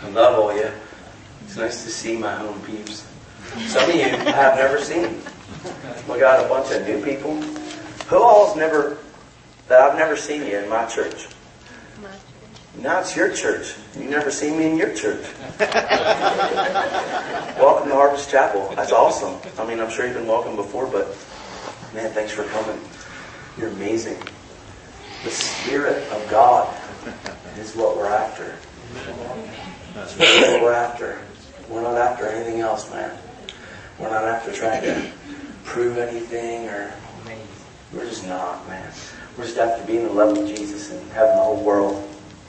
I love all you. It's nice to see my home peeps. Some of you have never seen. We got a bunch of new people. Who all's never, that I've never seen you in my church? My church. Now it's your church. You never seen me in your church. Welcome to Harvest Chapel. That's awesome. I mean, I'm sure you've been welcome before, but man, thanks for coming. You're amazing. The Spirit of God is what we're after. That's what we're after. We're not after anything else, man. We're not after trying to prove anything, or we're just not, man. We're just after being in love with Jesus and having the whole world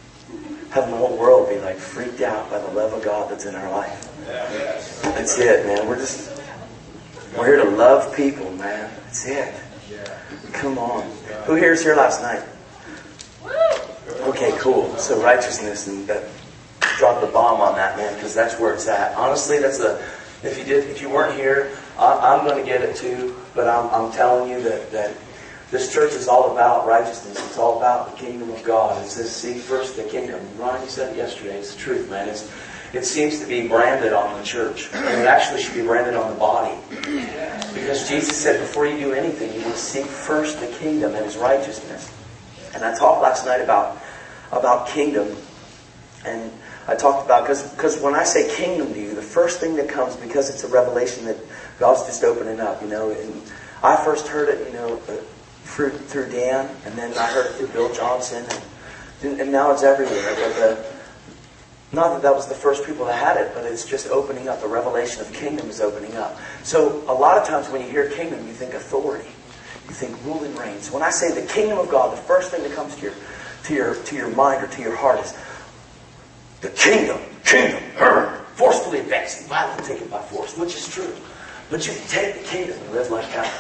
be like freaked out by the love of God that's in our life. That's it, man. We're here to love people, man. That's it. Come on. Who here was here last night? Okay, cool. So righteousness, and that drop the bomb on that, man, because that's where it's at. Honestly, if you weren't here, I'm going to get it too. But I'm telling you that this church is all about righteousness. It's all about the kingdom of God. It says, seek first the kingdom. Ron, you said it yesterday. It's the truth, man. It seems to be branded on the church. And it actually should be branded on the body. Because Jesus said, before you do anything, you must seek first the kingdom and His righteousness. And I talked last night about kingdom. And I talked about, because when I say kingdom to you, the first thing that comes, because it's a revelation that God's just opening up, and I first heard it, through Dan, and then I heard it through Bill Johnson, and now it's everywhere. But not that was the first people that had it, but it's just opening up. The revelation of the kingdom is opening up. So a lot of times when you hear kingdom, you think authority, you think rule and reign. So when I say the kingdom of God, the first thing that comes to your mind or to your heart is the kingdom, forcefully advancing, violently taken by force, which is true. But you can take the kingdom and live like that.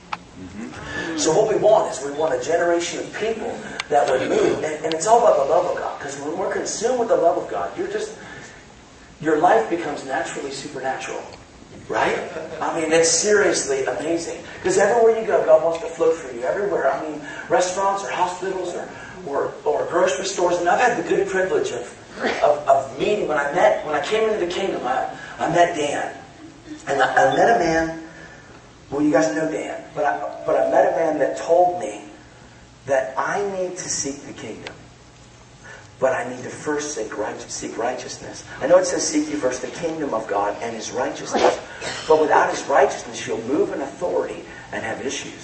So what we want a generation of people that would move, and it's all about the love of God. Because when we're consumed with the love of God, your life becomes naturally supernatural, right? I mean, it's seriously amazing. Because everywhere you go, God wants to flow through you. Everywhere, I mean, restaurants or hospitals or grocery stores. And I've had the good privilege of meeting. When I came into the kingdom, I met Dan, and I met a man. Well, you guys know Dan, but I met a man that told me that I need to seek the kingdom, but I need to first seek righteousness. I know it says seek ye first the kingdom of God and His righteousness, but without His righteousness, you'll move in authority and have issues.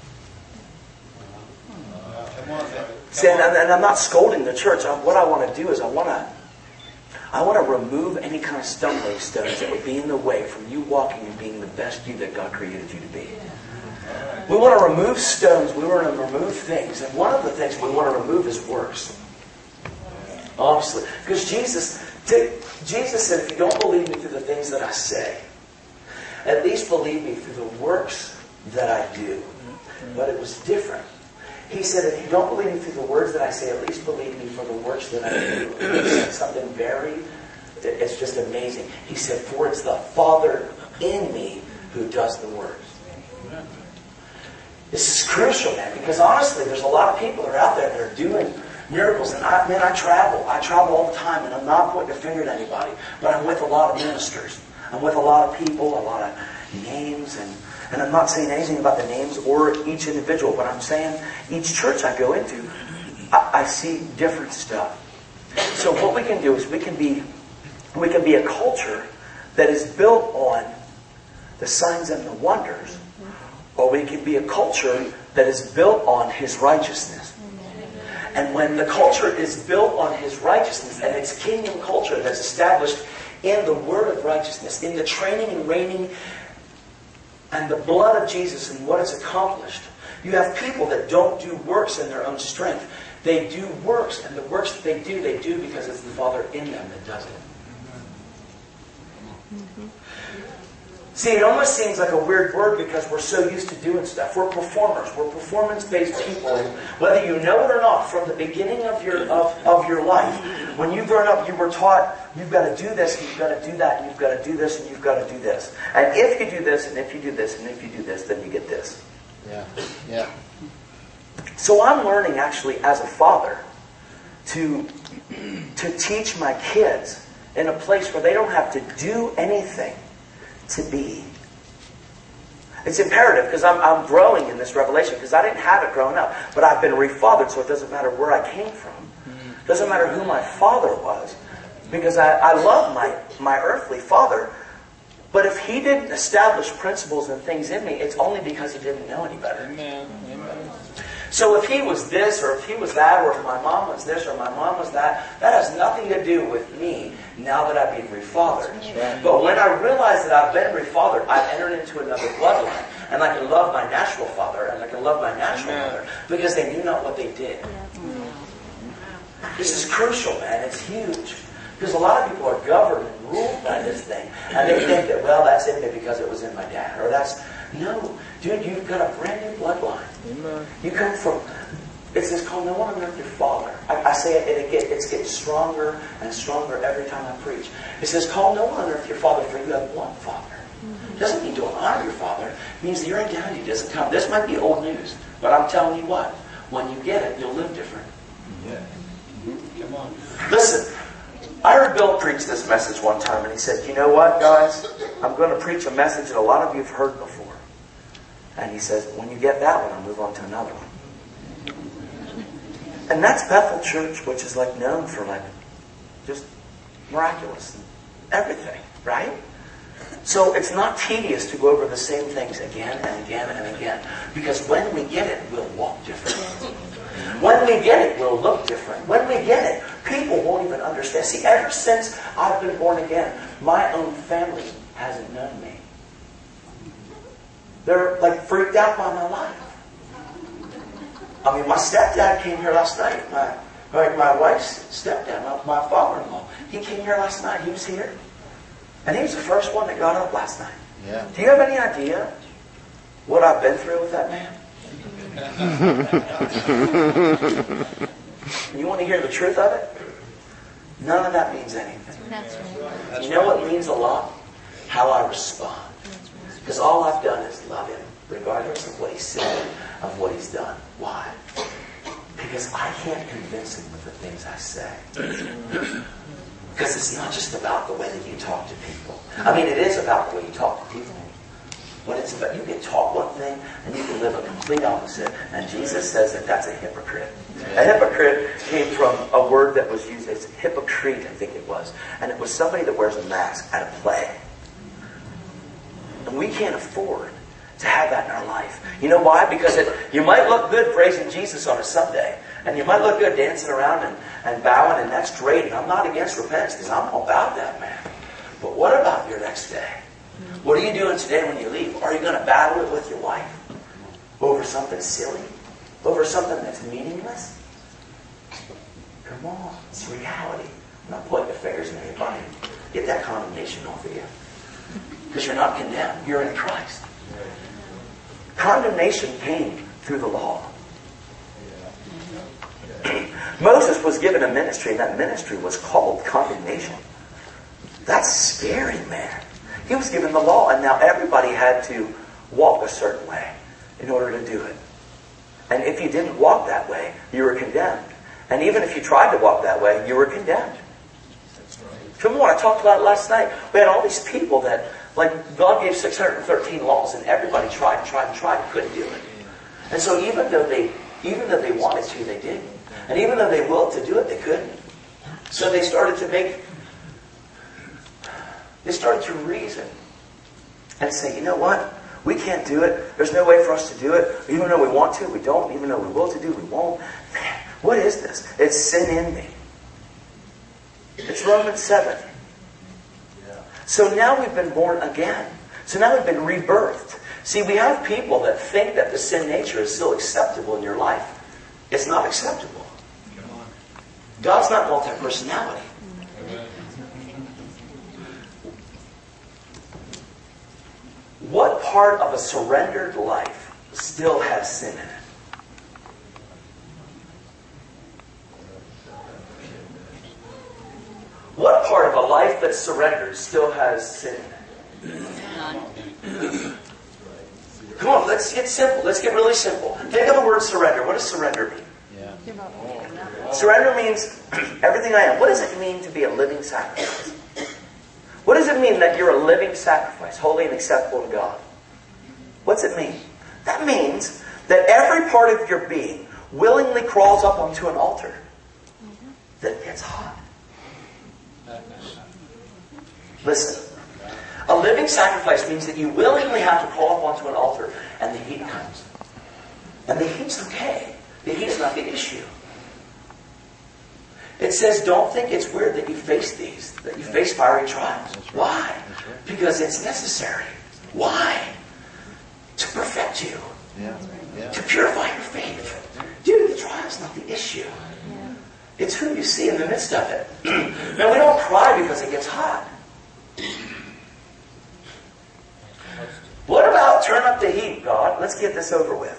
See, and I'm not scolding the church. What I want to do is I want to remove any kind of stumbling stones that would be in the way from you walking and being the best you that God created you to be. We want to remove stones. We want to remove things. And one of the things we want to remove is works. Honestly. Because Jesus said, if you don't believe me through the things that I say, at least believe me through the works that I do. But it was different. He said, if you don't believe me through the words that I say, at least believe me for the works that I do. He said something it's just amazing. He said, for it's the Father in me who does the works. This is crucial, man, because honestly, there's a lot of people that are out there that are doing miracles. And I travel. I travel all the time, and I'm not pointing a finger at anybody, but I'm with a lot of ministers. I'm with a lot of people, a lot of names, and I'm not saying anything about the names or each individual, but I'm saying each church I go into, I see different stuff. So what we can do is we can be a culture that is built on the signs and the wonders, or we can be a culture that is built on His righteousness. And when the culture is built on His righteousness, and it's kingdom culture that's established in the word of righteousness, in the training and reigning and the blood of Jesus and what it's accomplished, you have people that don't do works in their own strength. They do works, and the works that they do because it's the Father in them that does it. See, it almost seems like a weird word because we're so used to doing stuff. We're performers. We're performance-based people. And whether you know it or not, from the beginning of your life, when you've grown up, you were taught, you've got to do this, and you've got to do that, and you've got to do this, and you've got to do this. And if you do this, and if you do this, and if you do this, then you get this. Yeah. So I'm learning, actually, as a father, to teach my kids in a place where they don't have to do anything to be. It's imperative because I'm growing in this revelation because I didn't have it growing up. But I've been refathered, so it doesn't matter where I came from. It doesn't matter who my father was. Because I love my earthly father. But if he didn't establish principles and things in me, it's only because he didn't know any better. Amen. Amen. So if he was this, or if he was that, or if my mom was this, or my mom was that, that has nothing to do with me now that I've been refathered. Right. But when I realize that I've been refathered, I've entered into another bloodline. And I can love my natural father, and I can love my natural mother, because they knew not what they did. This is crucial, man. It's huge. Because a lot of people are governed and ruled by this thing. And they think that, well, that's in me because it was in my dad. Or that's... No. Dude, you've got a brand new bloodline. Amen. You come from... It's called no one on earth your father. I say it, it's getting stronger and stronger every time I preach. It says, call no one on earth your father, for you have one father. It doesn't mean don't honor your father. It means that your identity doesn't come. This might be old news, but I'm telling you what. When you get it, you'll live different. Yeah. Come on. Listen, I heard Bill preach this message one time, and he said, you know what, guys? I'm going to preach a message that a lot of you have heard before. And he says, when you get that one, I'll move on to another one. And that's Bethel Church, which is like known for like just miraculous and everything, right? So it's not tedious to go over the same things again and again and again. Because when we get it, we'll walk different. When we get it, we'll look different. When we get it, people won't even understand. See, ever since I've been born again, my own family hasn't known me. They're like freaked out by my life. I mean, my stepdad came here last night. My wife's stepdad, my father-in-law, he came here last night. He was here. And he was the first one that got up last night. Yeah. Do you have any idea what I've been through with that man? You want to hear the truth of it? None of that means anything. That's right. You know what means a lot? How I respond. Because all I've done is love him, regardless of what he said, of what he's done. Why? Because I can't convince him with the things I say. Because it's not just about the way that you talk to people. I mean, it is about the way you talk to people. When it's about, you can talk one thing and you can live a complete opposite. And Jesus says that that's a hypocrite. A hypocrite came from a word that was used, it's hypocrite, I think it was. And it was somebody that wears a mask at a play. And we can't afford to have that in our life. You know why? Because you might look good praising Jesus on a Sunday. And you might look good dancing around and bowing, and that's great. And I'm not against repentance because I'm all about that, man. But what about your next day? What are you doing today when you leave? Are you going to battle it with your wife? Over something silly? Over something that's meaningless? Come on, it's reality. I'm not pointing the fingers at anybody. Get that condemnation off of you. Because you're not condemned. You're in Christ. Condemnation came through the law. Moses was given a ministry, and that ministry was called condemnation. That's scary, man. He was given the law, and now everybody had to walk a certain way in order to do it. And if you didn't walk that way, you were condemned. And even if you tried to walk that way, you were condemned. Come on, I talked about it last night. We had all these people that, like, God gave 613 laws, and everybody tried, couldn't do it. And so even though they wanted to, they didn't. And even though they willed to do it, they couldn't. So they started to reason and say, you know what? We can't do it. There's no way for us to do it. Even though we want to, we don't. Even though we will to do, we won't. Man, what is this? It's sin in me. It's Romans 7. So now we've been born again. So now we've been rebirthed. See, we have people that think that the sin nature is still acceptable in your life. It's not acceptable. God's not multi-personality. What part of a surrendered life still has sin in it? What part of a life that's surrendered still has sin in it? Come on, let's get simple. Let's get really simple. Think of the word surrender. What does surrender mean? Yeah. Surrender means everything I am. What does it mean to be a living sacrifice? What does it mean that you're a living sacrifice, holy and acceptable to God? What's it mean? That means that every part of your being willingly crawls up onto an altar that gets hot. Listen. A living sacrifice means that you willingly have to crawl up onto an altar and the heat comes. And the heat's okay. The heat's not the issue. It says, don't think it's weird that you face these, that you face fiery trials. Why? Because it's necessary. Why? To perfect you. To purify your faith. Dude, the trial's not the issue. It's who you see in the midst of it. Now, we don't cry because it gets hot. What about turn up the heat, God? Let's get this over with.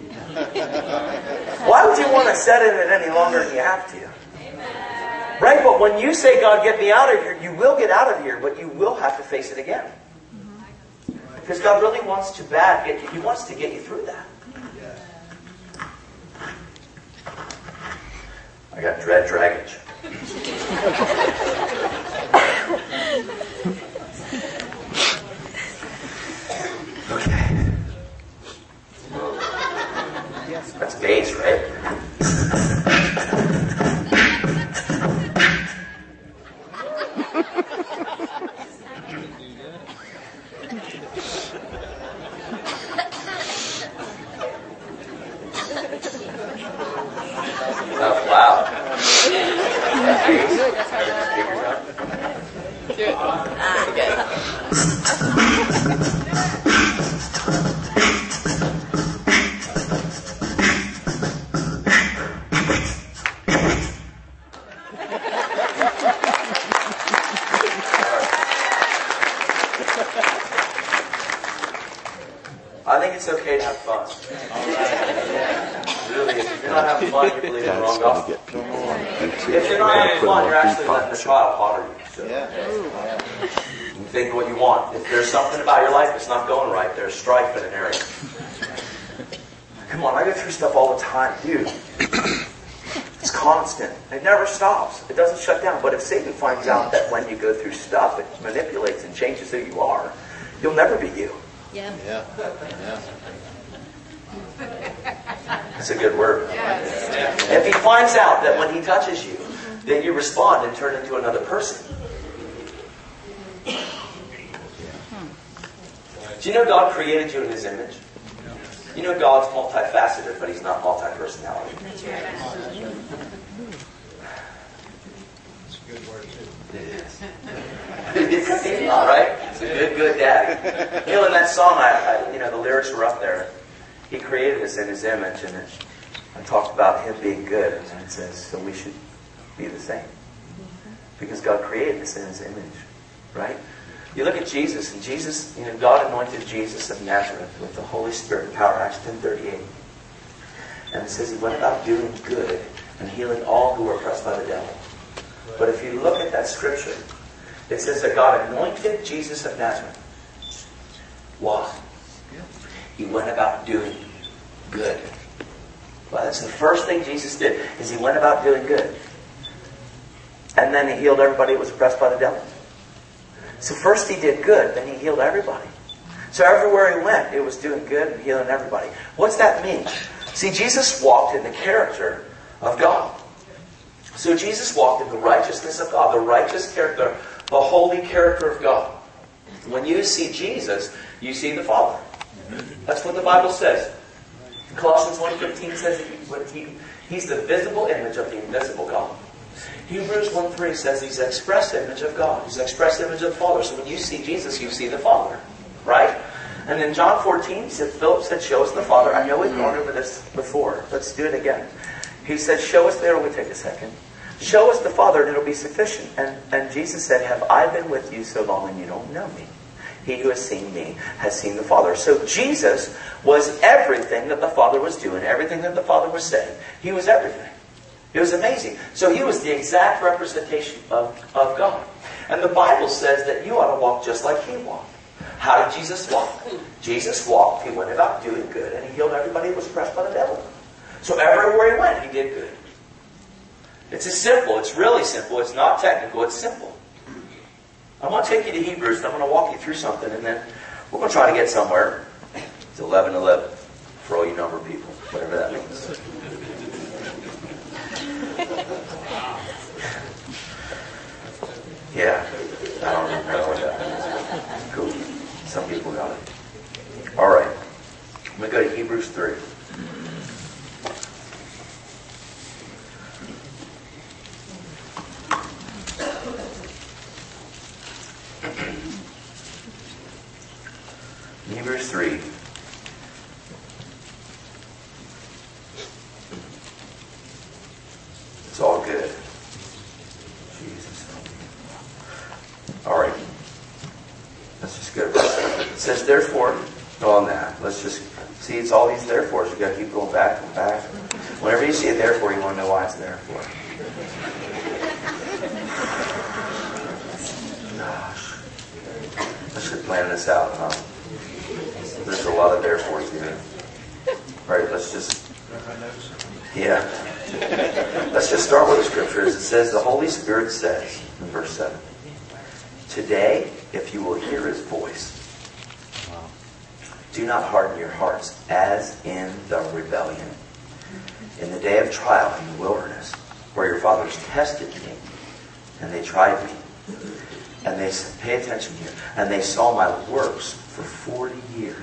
Why would you want to set in it any longer than you have to? Right? But when you say, God, get me out of here, you will get out of here, but you will have to face it again. Because God really wants to He wants to get you through that. I got dread draggage. Okay. That's bass, right? Oh, wow. I think it's okay to have fun. Really, if you're not having fun, you're believing the wrong gospel. If you're not having fun, you're actually letting the trial bother you. So you think what you want. If there's something about your life that's not going right, there's strife in an area. Come on, I go through stuff all the time, dude. It's constant. It never stops. It doesn't shut down. But if Satan finds out that when you go through stuff, it manipulates and changes who you are, you'll never be you. Yeah. That's a good word. If he finds out that when he touches you, that you respond and turn into another person. Do you know God created you in His image? You know God's multifaceted, but He's not multi-personality. It's a good word too. It is. It's all right. It's a good daddy. You know, in that song, the lyrics were up there. He created us in His image, and I talked about Him being good, and then it says, so we should be the same. Because God created us in His image, right? You look at Jesus, and Jesus, God anointed Jesus of Nazareth with the Holy Spirit and power, Acts 10:38. And it says He went about doing good and healing all who were oppressed by the devil. But if you look at that scripture, it says that God anointed Jesus of Nazareth. Why? He went about doing good. Well, that's the first thing Jesus did, is He went about doing good. And then He healed everybody that was oppressed by the devil. So first He did good, then He healed everybody. So everywhere He went, it was doing good and healing everybody. What's that mean? See, Jesus walked in the character of God. So Jesus walked in the righteousness of God, the righteous character, the holy character of God. When you see Jesus, you see the Father. That's what the Bible says. Colossians 1:15 says that He's the visible image of the invisible God. Hebrews 1:3 says He's the express image of God. He's the express image of the Father. So when you see Jesus, you see the Father. Right? And in John 14, Philip said, show us the Father. I know we've gone over this before. Let's do it again. He said, show us there. It'll take a second. Show us the Father and it'll be sufficient. And Jesus said, have I been with you so long and you don't know me? He who has seen me has seen the Father. So Jesus was everything that the Father was doing, everything that the Father was saying. He was everything. It was amazing. So He was the exact representation of God. And the Bible says that you ought to walk just like He walked. How did Jesus walk? Jesus walked. He went about doing good, and He healed everybody who was oppressed by the devil. So everywhere He went, He did good. It's as simple. It's really simple. It's not technical. It's simple. I'm going to take you to Hebrews, and I'm going to walk you through something, and then we're going to try to get somewhere. It's 11:11 for all you number people, whatever that means. Yeah, I don't know what that means. Cool. Some people got it. All right. I'm going to go to Hebrews 3. Hebrews 3. It's all good. Jesus. All right. Let's just go to verse 7. It says, therefore, on that. Let's just see, it's all these therefores. You've got to keep going back and back. Whenever you see a therefore, you want to know why it's there for. Gosh. I should plan this out, huh? There's a lot of therefores here. All right, let's just... Yeah. Let's just start with the scriptures. It says, the Holy Spirit says, in verse 7, today, if you will hear His voice, do not harden your hearts as in the rebellion, in the day of trial in the wilderness, where your fathers tested me, and they tried me. And they said, pay attention here, and they saw my works for 40 years.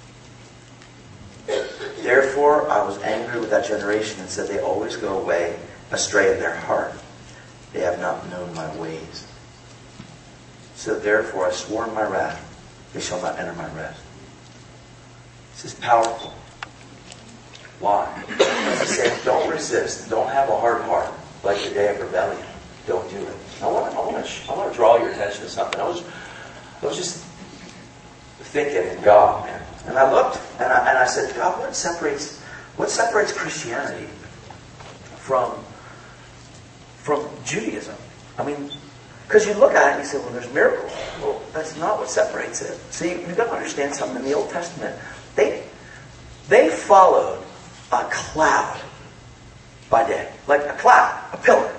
Therefore, I was angry with that generation and said, they always go away astray in their heart. They have not known my ways. So therefore, I swore in my wrath, they shall not enter my rest. This is powerful. Why? He said, don't resist. Don't have a hard heart like the day of rebellion. Don't do it. I want to draw your attention to something. I was just thinking in God, man. And I looked and I said, God, what separates Christianity from Judaism? I mean, because you look at it and you say, well, there's miracles. Well, that's not what separates it. See, you've got to understand something. In the Old Testament, they followed a cloud by day. Like a cloud, a pillar.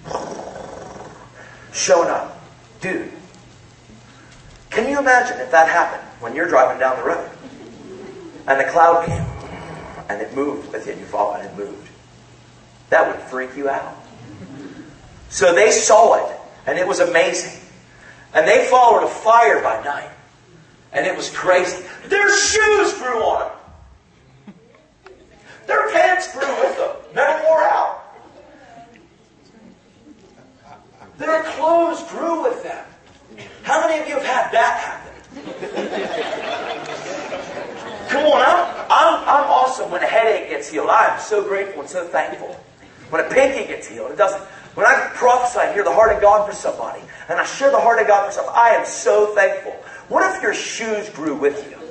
Showing up. Dude, can you imagine if that happened when you're driving down the road and the cloud came and it moved with you and you followed and it moved? That would freak you out. So they saw it and it was amazing. And they followed a fire by night and it was crazy. Their shoes grew on them. Their pants grew with them. Never wore out. Their clothes grew with them. How many of you have had that happen? Come on, I'm awesome when a headache gets healed. I'm so grateful and so thankful. When a pinky gets healed, it doesn't. When I prophesy and hear the heart of God for somebody, and I share the heart of God for somebody, I am so thankful. What if your shoes grew with you?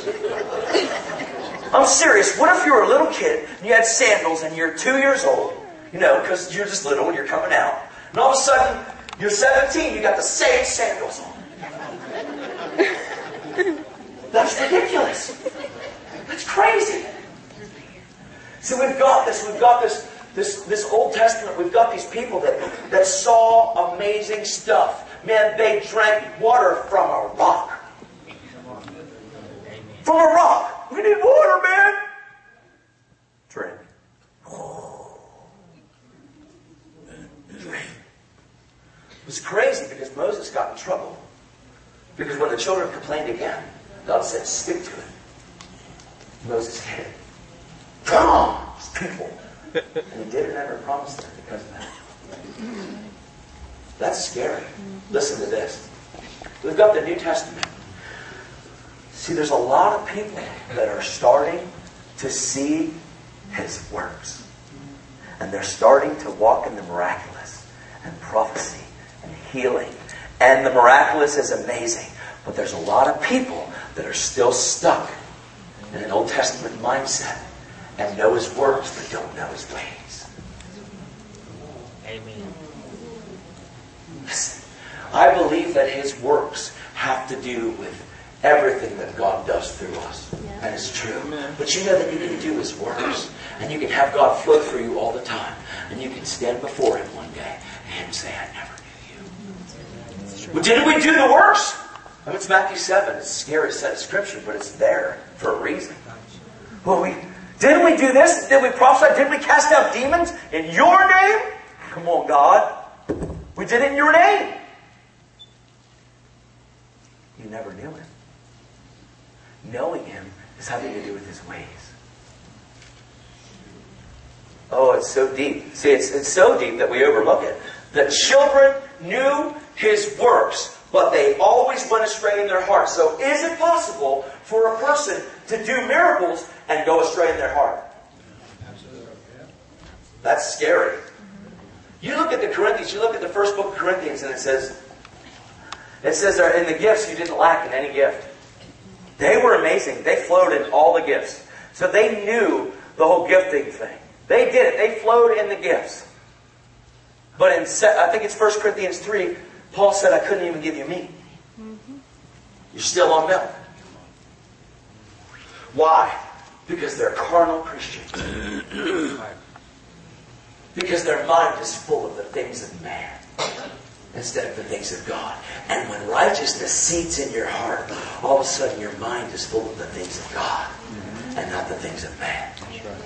I'm serious. What if you were a little kid and you had sandals and you're 2 years old, because you're just little and you're coming out. And all of a sudden, you're 17, you got the same sandals on. That's ridiculous. That's crazy. So we've got this Old Testament, we've got these people that saw amazing stuff. Man, they drank water from a rock. From a rock. We need water, man. Drink. It was crazy because Moses got in trouble. Because when the children complained again, God said, stick to it. Moses did. Come on, people. And he did it under a promise there because of that. That's scary. Listen to this. We've got the New Testament. See, there's a lot of people that are starting to see His works. And they're starting to walk in the miraculous and prophecy and healing. And the miraculous is amazing. But there's a lot of people that are still stuck in an Old Testament mindset and know His works but don't know His ways. Amen. Listen, I believe that His works have to do with everything that God does through us. And it's true. But you know that you can do His works. And you can have God flow through you all the time. And you can stand before Him one day and Him say, I never knew you. Well, didn't we do the works? I mean, it's Matthew 7. It's a scary set of scripture, but it's there for a reason. Well, didn't we do this? Did we prophesy? Didn't we cast out demons in your name? Come on, God. We did it in your name. You never knew Him. Knowing Him is having to do with His ways. Oh, it's so deep. See, it's so deep that we overlook it. The children knew His works, but they always went astray in their heart. So is it possible for a person to do miracles and go astray in their heart? Absolutely. That's scary. You look at the Corinthians, you look at the first book of Corinthians, and it says there, in the gifts you didn't lack in any gift. They were amazing. They flowed in all the gifts. So they knew the whole gifting thing. They did it. They flowed in the gifts. But I think it's 1 Corinthians 3, Paul said, I couldn't even give you meat. You're still on milk. Why? Because they're carnal Christians. Because their mind is full of the things of man instead of the things of God. And when righteousness seats in your heart, all of a sudden your mind is full of the things of God and not the things of man. That's right.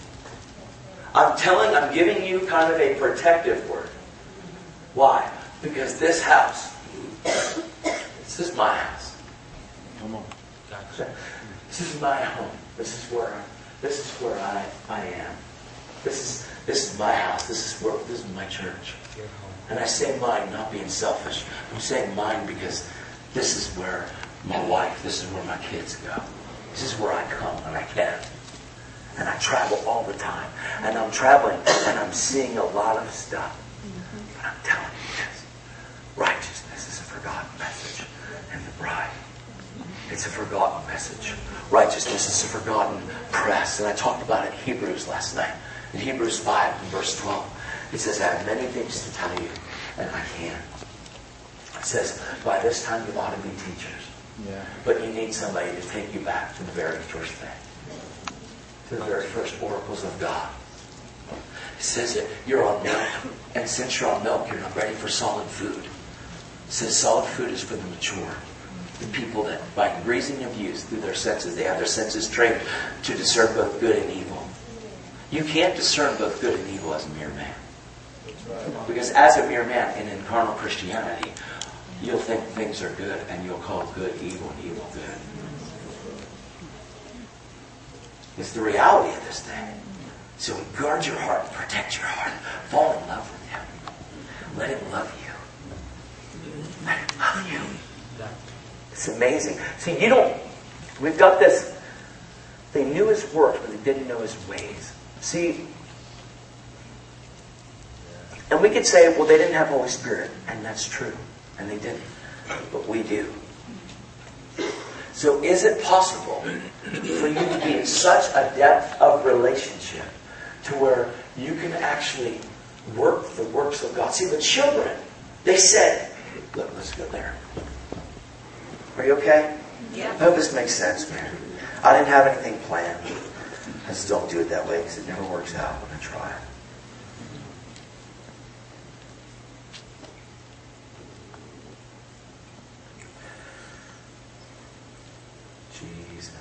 I'm giving you kind of a protective word. Why? Because this house, this is my house. Come on. This is my home. This is where I am. This is my house. This is my church. And I say mine, not being selfish. I'm saying mine because this is where my wife, this is where my kids go. This is where I come when I can. And I travel all the time. And I'm traveling and I'm seeing a lot of stuff. But I'm telling you this. Righteousness is a forgotten message in the bride. It's a forgotten message. Righteousness is a forgotten press. And I talked about it in Hebrews last night. In Hebrews 5 and verse 12. It says, I have many things to tell you, and I can't. It says, by this time you ought to be teachers. Yeah. But you need somebody to take you back to the very first thing. To the very first oracles of God. It says that you're on milk, and since you're on milk, you're not ready for solid food. It says solid food is for the mature. The people that, by reason of use, through their senses, they have their senses trained to discern both good and evil. You can't discern both good and evil as a mere man. Because as a mere man, and in carnal Christianity, you'll think things are good, and you'll call good evil and evil good. It's the reality of this thing. So guard your heart, protect your heart, fall in love with Him. Let Him love you. Let Him love you. It's amazing. See, we've got this. They knew His works, but they didn't know His ways. See, and we could say, well, they didn't have Holy Spirit. And that's true. And they didn't. But we do. So is it possible for you to be in such a depth of relationship to where you can actually work the works of God? See, the children, they said, look, let's go there. Are you okay? Yeah. I hope this makes sense, man. I didn't have anything planned. I just don't do it that way because it never works out when I try. Jesus.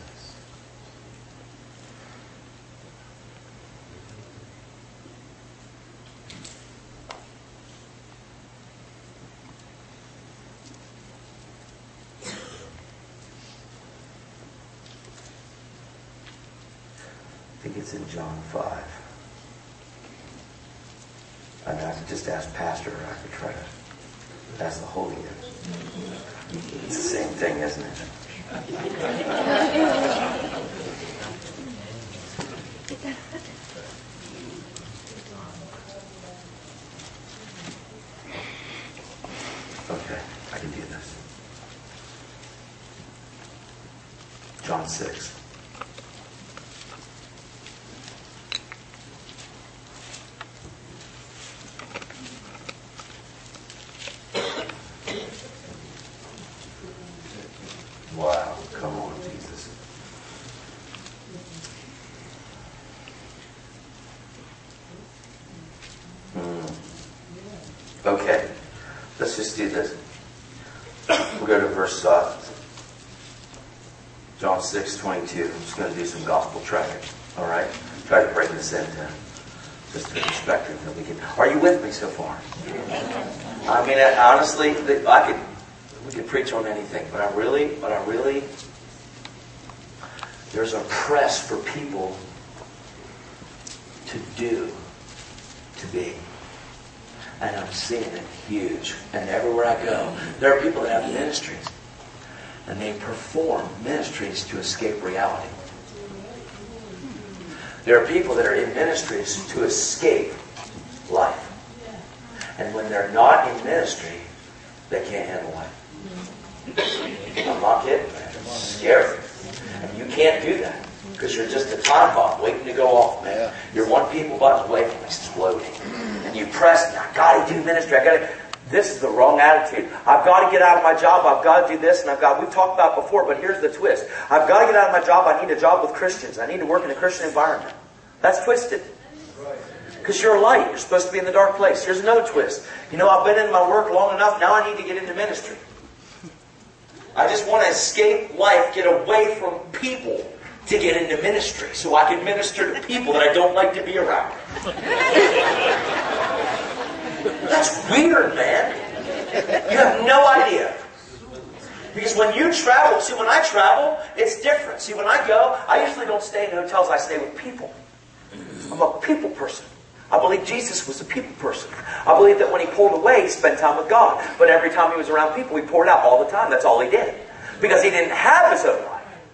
I think it's in John 5. I mean, I could just ask Pastor, or I could try to ask the Holy Ghost. It's the same thing, isn't it? Okay, I can do this. John 6. Wow, come on, Jesus. Okay, let's just do this. go to verse John 6:22. I'm just going to do some gospel tracking. All right? Try to bring this into just the perspective that we can. Are you with me so far? I mean, honestly, we could preach on anything, but I really, there's a press for people to do, to be. And I'm seeing it huge. And everywhere I go, there are people that have ministries. And they perform ministries to escape reality. There are people that are in ministries to escape life. And when they're not in ministry, they can't handle life. I'm not kidding, man. It's scary. And you can't do that. Because you're just a time bomb waiting to go off, man. Yeah. You're one people button away from exploding. And you press, I gotta do ministry, this is the wrong attitude. I've got to get out of my job, I've got to do this, and we've talked about it before, but here's the twist. I've got to get out of my job, I need a job with Christians. I need to work in a Christian environment. That's twisted. Because you're a light, you're supposed to be in the dark place. Here's another twist. I've been in my work long enough, now I need to get into ministry. I just want to escape life, get away from people to get into ministry so I can minister to people that I don't like to be around. That's weird, man. You have no idea. Because when you travel, when I travel, it's different. When I go, I usually don't stay in hotels, I stay with people. I'm a people person. I believe Jesus was a people person. I believe that when he pulled away, he spent time with God. But every time he was around people, he poured out all the time. That's all he did. Because he didn't have his own life.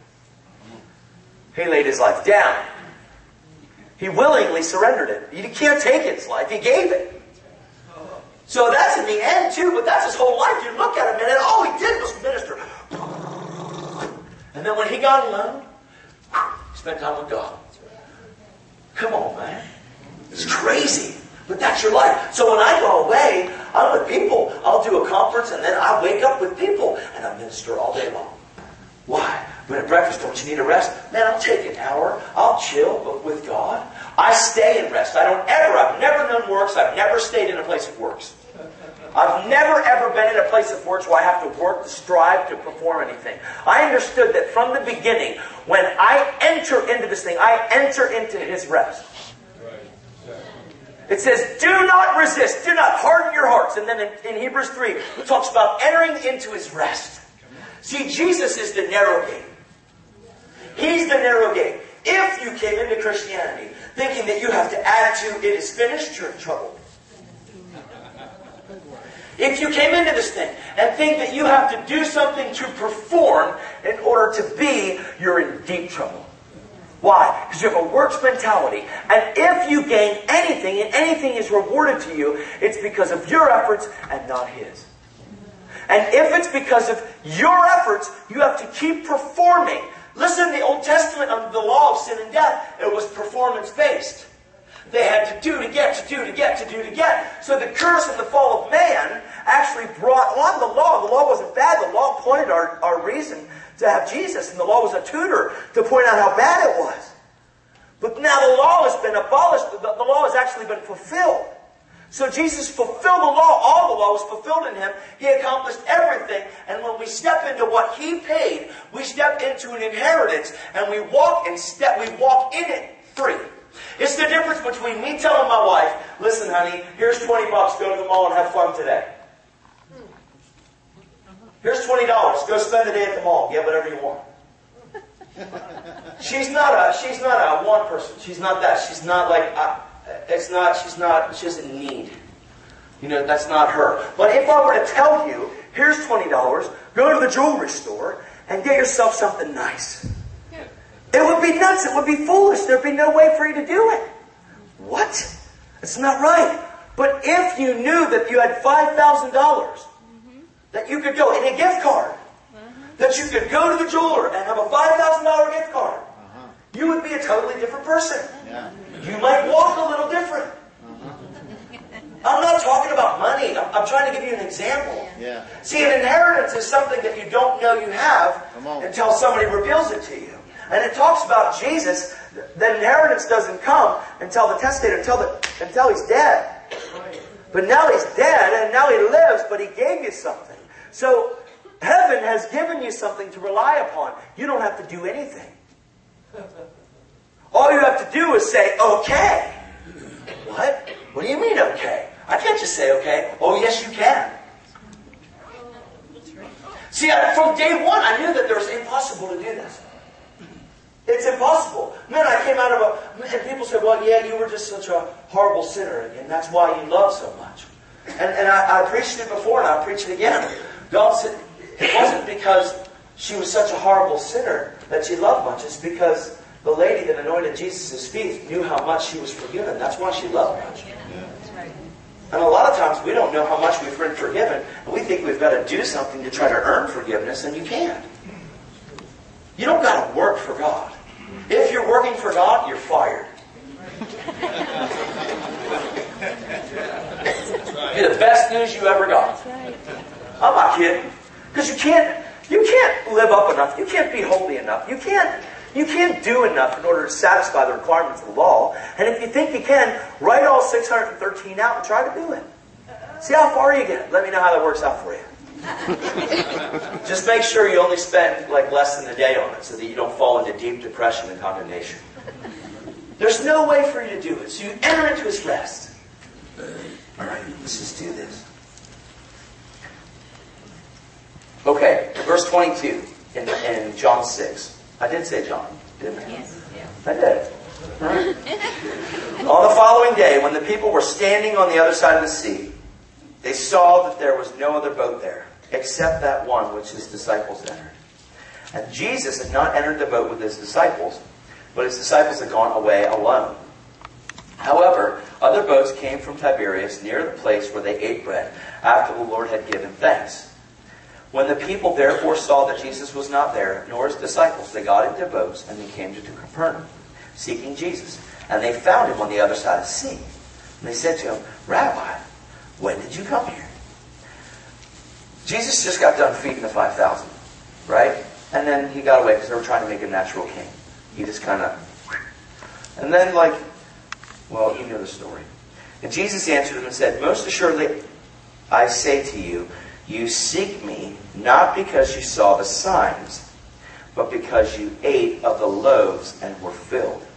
He laid his life down. He willingly surrendered it. He can't take his life. He gave it. So that's in the end too, but that's his whole life. You look at him and all he did was minister. And then when he got alone, he spent time with God. Come on, man. It's crazy. But that's your life. So when I go away, I'm with people. I'll do a conference and then I wake up with people and I minister all day long. Why? But at breakfast, don't you need a rest? Man, I'll take an hour. I'll chill, but with God. I stay in rest. I've never known works. I've never stayed in a place that works. I've never ever been in a place that works where I have to work to strive to perform anything. I understood that from the beginning, when I enter into this thing, I enter into his rest. It says, do not resist, do not harden your hearts. And then in Hebrews 3, it talks about entering into his rest. See, Jesus is the narrow gate. He's the narrow gate. If you came into Christianity thinking that you have to add to it is finished, you're in trouble. If you came into this thing and think that you have to do something to perform in order to be, you're in deep trouble. Why? Because you have a works mentality. And if you gain anything and anything is rewarded to you, it's because of your efforts and not his. And if it's because of your efforts, you have to keep performing. Listen, the Old Testament under the law of sin and death, it was performance-based. They had to do to get, to do to get, to do to get. So the curse and the fall of man actually brought on the law. The law wasn't bad. The law pointed our reason to have Jesus. And the law was a tutor to point out how bad it was. But now the law has been abolished. The law has actually been fulfilled. So Jesus fulfilled the law. All the law was fulfilled in him. He accomplished everything. And when we step into what he paid, we step into an inheritance. And we walk in it free. It's the difference between me telling my wife, listen, honey, here's $20. Go to the mall and have fun today. Here's $20. Go spend the day at the mall. Get whatever you want. She's not a want person. She's not that. She's not like, she doesn't need. That's not her. But if I were to tell you, here's $20, go to the jewelry store and get yourself something nice. It would be nuts. It would be foolish. There'd be no way for you to do it. What? It's not right. But if you knew that you had $5,000 that you could go in a gift card, that you could go to the jeweler and have a $5,000 gift card, you would be a totally different person. Yeah. You might walk a little different. I'm not talking about money. I'm trying to give you an example. Yeah. See, an inheritance is something that you don't know you have until somebody reveals it to you. And it talks about Jesus. The inheritance doesn't come until the testator, until he's dead. But now he's dead and now he lives, but he gave you something. So Heaven has given you something to rely upon. You don't have to do anything. All you have to do is say, okay. What? What do you mean, okay? I can't just say, okay. Oh, yes, you can. See, from day one, I knew that it was impossible to do this. It's impossible. Man, I came out of and people said, well, yeah, you were just such a horrible sinner, and that's why you love so much. And I preached it before, and I'll preach it again. God said, it wasn't because she was such a horrible sinner that she loved much. It's because the lady that anointed Jesus' feet knew how much she was forgiven. That's why she loved much. And a lot of times we don't know how much we've been forgiven, and we think we've got to do something to try to earn forgiveness, and you can't. You don't got to work for God. If you're working for God, you're fired. Be the best news you ever got. I'm not kidding. Because you can't live up enough. You can't be holy enough. You can't do enough in order to satisfy the requirements of the law. And if you think you can, write all 613 out and try to do it. See how far you get. Let me know how that works out for you. Just make sure you only spend less than a day on it so that you don't fall into deep depression and condemnation. There's no way for you to do it. So you enter into His rest. All right, let's just do this. Okay, verse 22 in John 6. I did say John, didn't I? Yes. I did. All right. On the following day, when the people were standing on the other side of the sea, they saw that there was no other boat there, except that one which His disciples entered. And Jesus had not entered the boat with His disciples, but His disciples had gone away alone. However, other boats came from Tiberias near the place where they ate bread, after the Lord had given thanks. When the people therefore saw that Jesus was not there, nor His disciples, they got into boats, and they came to Capernaum, seeking Jesus. And they found Him on the other side of the sea. And they said to Him, Rabbi, when did you come here? Jesus just got done feeding the 5,000, right? And then He got away because they were trying to make Him natural king. He just kind of... And then well, you know the story. And Jesus answered them and said, most assuredly, I say to you, you seek me not because you saw the signs, but because you ate of the loaves and were filled.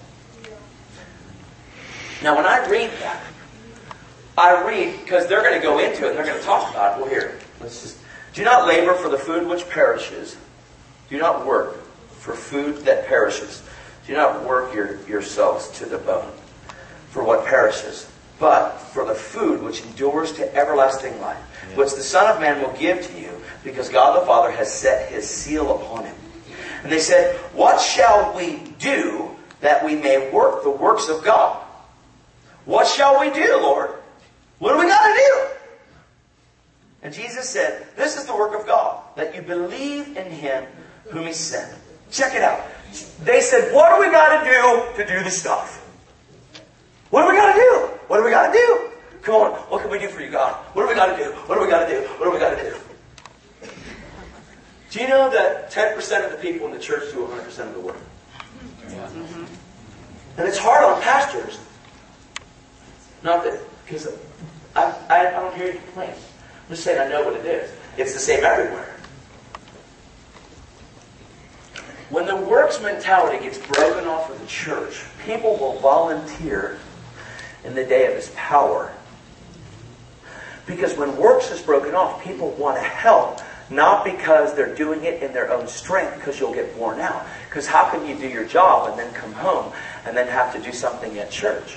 Now, when I read that, I read, because they're going to go into it and they're going to talk about it. Well, here, do not labor for the food which perishes. Do not work for food that perishes. Do not work yourselves to the bone for what perishes, but for the food which endures to everlasting life, which the Son of Man will give to you, because God the Father has set His seal upon Him. And they said, what shall we do that we may work the works of God? What shall we do, Lord? What do we got to do? And Jesus said, this is the work of God, that you believe in Him whom He sent. Check it out. They said, what do we got to do the stuff? What do we got to do? What do we got to do? Come on, what can we do for you, God? What do we got to do? What do we got to do? What do we got to do? Do you know that 10% of the people in the church do 100% of the work? Yeah. Mm-hmm. And it's hard on pastors. Not that, because I don't hear you complain. I'm just saying I know what it is. It's the same everywhere. When the works mentality gets broken off of the church, people will volunteer in the day of His power. Because when works is broken off, people want to help, not because they're doing it in their own strength, because you'll get worn out. Because how can you do your job and then come home and then have to do something at church?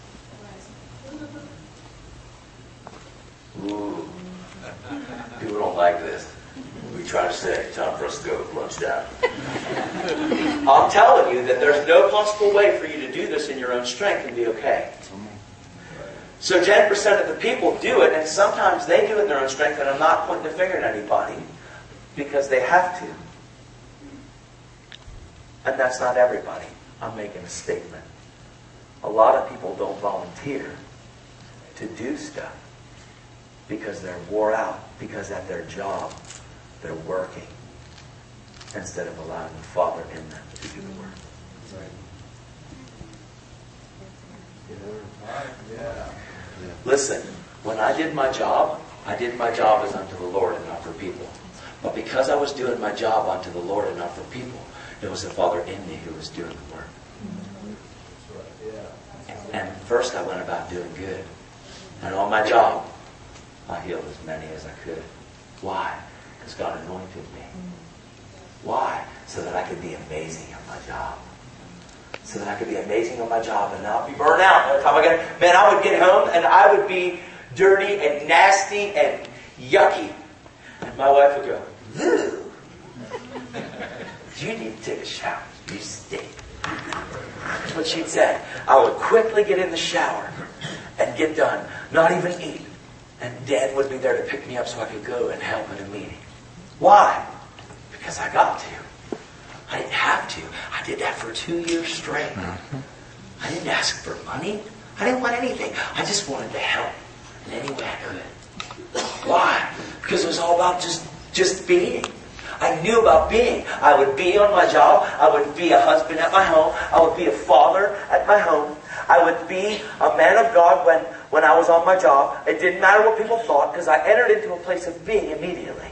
Ooh. People don't like this. We try to say, time for us to go lunch down. I'm telling you that there's no possible way for you to do this in your own strength and be okay. So 10% of the people do it, and sometimes they do it in their own strength, and I'm not pointing the finger at anybody, because they have to. And that's not everybody. I'm making a statement. A lot of people don't volunteer to do stuff because they're wore out, because at their job they're working instead of allowing the Father in them to do the work. Yeah. Listen, when I did my job as unto the Lord and not for people. But because I was doing my job unto the Lord and not for people, it was the Father in me who was doing the work. And first I went about doing good. And on my job, I healed as many as I could. Why? Because God anointed me. Why? So that I could be amazing on my job. So that I could be amazing on my job and not be burned out. By the time I would get home and I would be dirty and nasty and yucky. And my wife would go, "Ooh, you need to take a shower. You stink." That's what she'd say. I would quickly get in the shower and get done. Not even eat. And Dad would be there to pick me up so I could go and help in a meeting. Why? Because I got to. I didn't have to. I did that for 2 years straight. I didn't ask for money. I didn't want anything. I just wanted to help in any way I could. Why? Because it was all about just being. I knew about being. I would be on my job. I would be a husband at my home. I would be a father at my home. I would be a man of God when I was on my job. It didn't matter what people thought because I entered into a place of being immediately.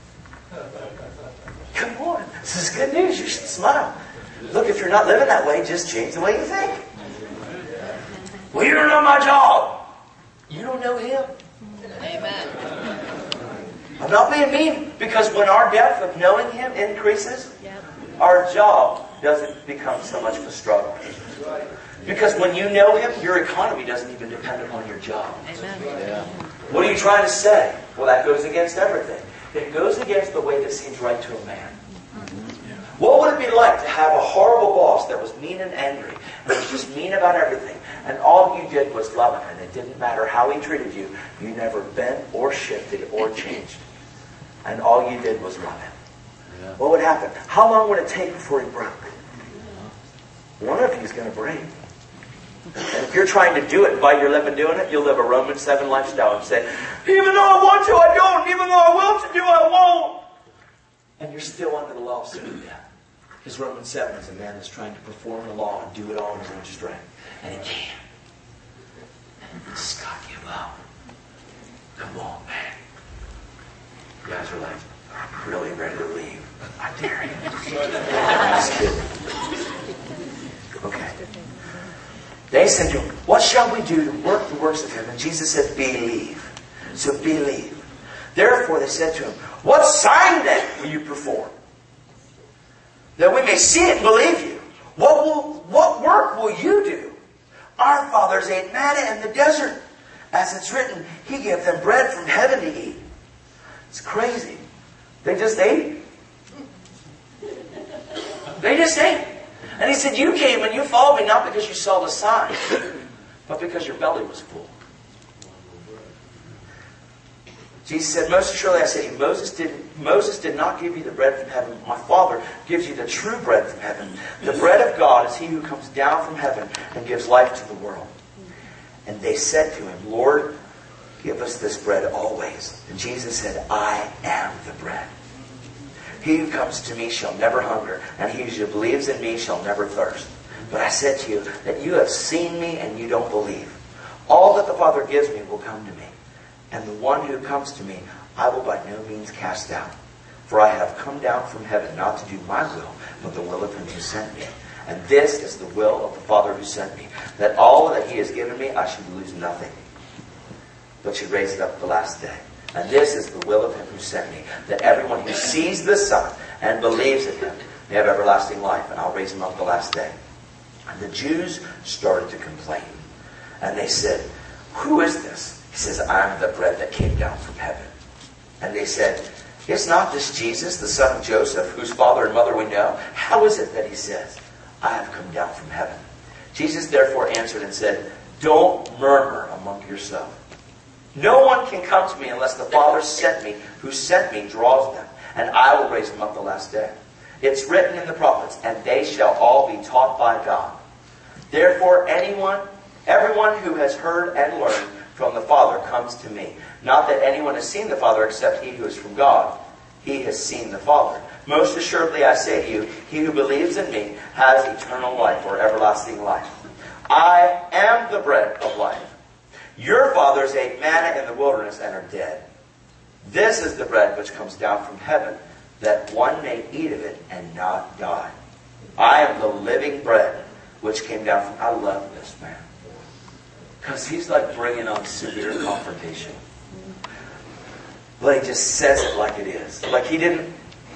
Come on. This is good news. You should smile. Look, if you're not living that way, just change the way you think. Well, you don't know my job. You don't know Him. Amen. I'm not being mean, because when our depth of knowing Him increases, our job doesn't become so much of a struggle. Because when you know Him, your economy doesn't even depend upon your job. Amen. What are you trying to say? Well, that goes against everything. It goes against the way that seems right to a man. What would it be like to have a horrible boss that was mean and angry and was just mean about everything, and all you did was love him, and it didn't matter how he treated you, you never bent or shifted or changed, and all you did was love him? What would happen? How long would it take before he broke? One of you is going to break. And if you're trying to do it and bite your lip and doing it, you'll live a Romans 7 lifestyle and say, even though I want to, I don't. Even though I will to do, I won't. And you're still under the law of sin and death. Because Romans 7 is a man that's trying to perform the law and do it all in his own strength. And he can't. And Scott, give up. Come on, man. You guys are like really ready to leave. I dare you. I'm just kidding. Okay. They said to him, what shall we do to work the works of Him? And Jesus said, believe. So believe. Therefore they said to him, what sign then will you perform, that we may see it and believe you? What work will you do? Our fathers ate manna in the desert. As it's written, He gave them bread from heaven to eat. It's crazy. They just ate. They just ate. And He said, you came and you followed me not because you saw the sign, but because your belly was full. Jesus said, most assuredly I say to you, Moses did not give you the bread from heaven. My Father gives you the true bread from heaven. The bread of God is He who comes down from heaven and gives life to the world. And they said to Him, Lord, give us this bread always. And Jesus said, I am the bread. He who comes to me shall never hunger, and he who believes in me shall never thirst. But I said to you that you have seen me and you don't believe. All that the Father gives me will come to me, and the one who comes to me I will by no means cast out. For I have come down from heaven not to do my will, but the will of Him who sent me. And this is the will of the Father who sent me, that all that He has given me I should lose nothing, but should raise it up at the last day. And this is the will of Him who sent me, that everyone who sees the Son and believes in Him may have everlasting life, and I'll raise him up the last day. And the Jews started to complain. And they said, who is this? He says, I am the bread that came down from heaven. And they said, is not this Jesus, the son of Joseph, whose father and mother we know? How is it that He says, I have come down from heaven? Jesus therefore answered and said, don't murmur among yourselves. No one can come to me unless the Father who sent me draws them, and I will raise them up the last day. It's written in the prophets, and they shall all be taught by God. Therefore everyone who has heard and learned from the Father comes to me. Not that anyone has seen the Father except he who is from God. He has seen the Father. Most assuredly I say to you, he who believes in me has eternal life, or everlasting life. I am the bread of life. Your fathers ate manna in the wilderness and are dead. This is the bread which comes down from heaven, that one may eat of it and not die. I am the living bread which came down from... I love this, man. Because he's like bringing on severe confrontation. But he just says it like it is. Like he didn't...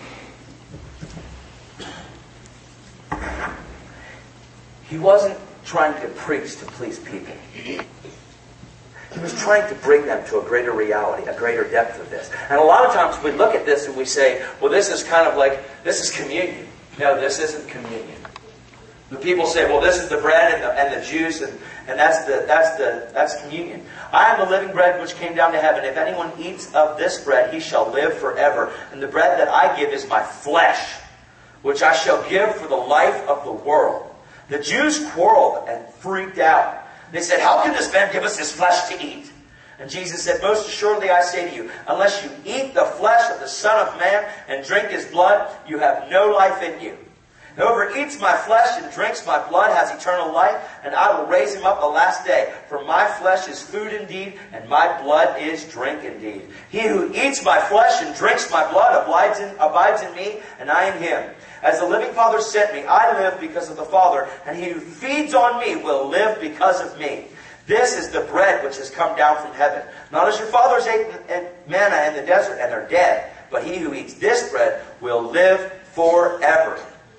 He wasn't trying to preach to please people. He was trying to bring them to a greater reality, a greater depth of this. And a lot of times we look at this and we say, well, this is kind of like, this is communion. No, this isn't communion. The people say, well, this is the bread and the juice, and that's communion. I am the living bread which came down to heaven. If anyone eats of this bread, he shall live forever. And the bread that I give is my flesh, which I shall give for the life of the world. The Jews quarreled and freaked out. They said, how can this man give us his flesh to eat? And Jesus said, most assuredly I say to you, unless you eat the flesh of the Son of Man and drink his blood, you have no life in you. Whoever eats my flesh and drinks my blood has eternal life, and I will raise him up the last day. For my flesh is food indeed, and my blood is drink indeed. He who eats my flesh and drinks my blood abides in me, and I in him. As the living Father sent me, I live because of the Father, and he who feeds on me will live because of me. This is the bread which has come down from heaven. Not as your fathers ate manna in the desert and are dead, but he who eats this bread will live forever.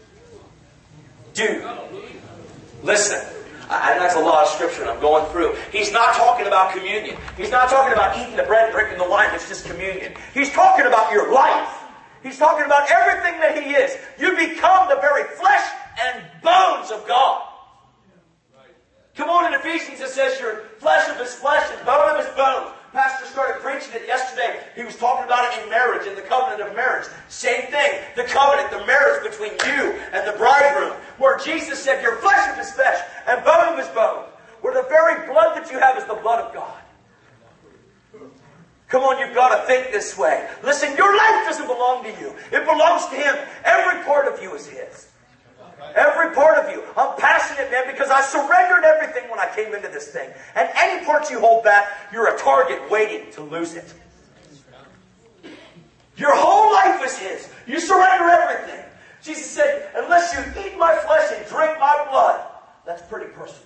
Dude, listen. I know that's a lot of scripture and I'm going through. He's not talking about communion. He's not talking about eating the bread and drinking the wine, which is just communion. He's talking about your life. He's talking about everything that he is. You become the very flesh and bones of God. Come on, in Ephesians it says you're flesh of his flesh and bone of his bones. Pastor started preaching it yesterday. He was talking about it in marriage, in the covenant of marriage. Same thing. The covenant, the marriage between you and the bridegroom. Where Jesus said, you're flesh of his flesh and bone of his bone. Where the very blood that you have is the blood of God. Come on, you've got to think this way. Listen, your life doesn't belong to you. It belongs to him. Every part of you is his. Every part of you. I'm passionate, man, because I surrendered everything when I came into this thing. And any part you hold back, you're a target waiting to lose it. Your whole life is his. You surrender everything. Jesus said, unless you eat my flesh and drink my blood. That's pretty personal.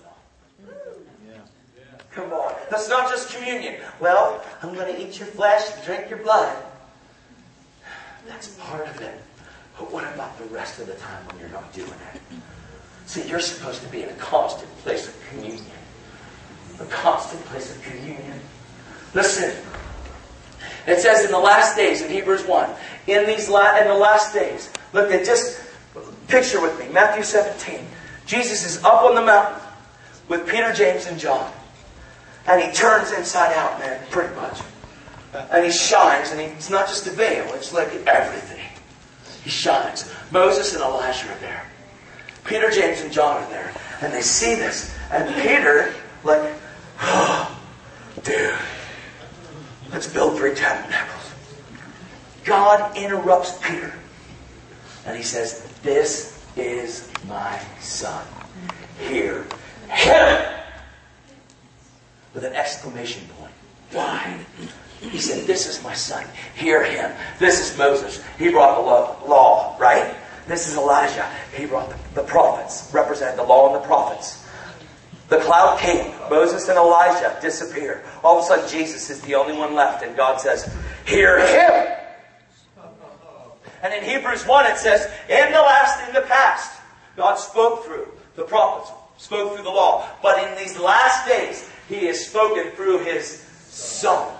Come on. That's not just communion. Well, I'm going to eat your flesh and drink your blood. That's part of it. But what about the rest of the time when you're not doing it? See, you're supposed to be in a constant place of communion. A constant place of communion. Listen. It says in the last days, in Hebrews 1, in the last days, look at just picture with me, Matthew 17. Jesus is up on the mountain with Peter, James, and John. And he turns inside out, man, pretty much. And he shines, and it's not just a veil, it's like everything. He shines. Moses and Elijah are there. Peter, James, and John are there. And they see this. And Peter, like, oh, dude, let's build 3 tabernacles. God interrupts Peter. And he says, this is my son. Hear him. With an exclamation point. Why? He said, this is my son. Hear him. This is Moses. He brought the law, right? This is Elijah. He brought the prophets, represented the law and the prophets. The cloud came. Moses and Elijah disappear. All of a sudden, Jesus is the only one left. And God says, hear him. And in Hebrews 1, it says, in the past, God spoke through the prophets, spoke through the law. But in these last days, he has spoken through his Son.